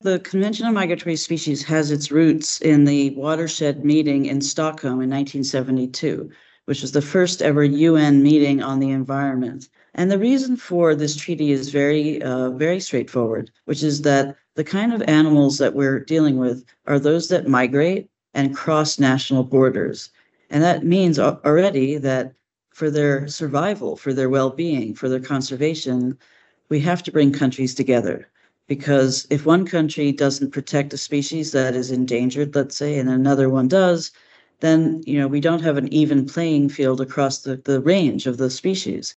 The Convention on Migratory Species has its roots in the watershed meeting in Stockholm in 1972, which was the first ever UN meeting on the environment. And the reason for this treaty is very straightforward, which is that the kind of animals that we're dealing with are those that migrate and cross national borders. And that means already that for their survival, for their well-being, for their conservation, we have to bring countries together. Because if one country doesn't protect a species that is endangered, let's say, and another one does, then we don't have an even playing field across the range of the species.